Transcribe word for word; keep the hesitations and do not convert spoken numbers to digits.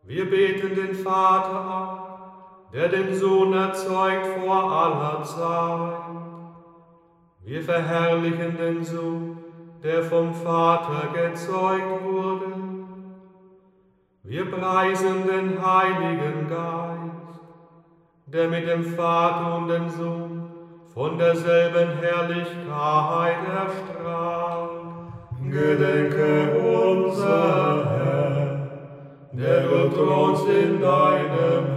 Wir beten den Vater an, der den Sohn erzeugt vor aller Zeit. Wir verherrlichen den Sohn, der vom Vater gezeugt wurde. Wir preisen den Heiligen Geist, der mit dem Vater und dem Sohn von derselben Herrlichkeit erstrahlt. Gedenke unser Herr, der du thronst in deinem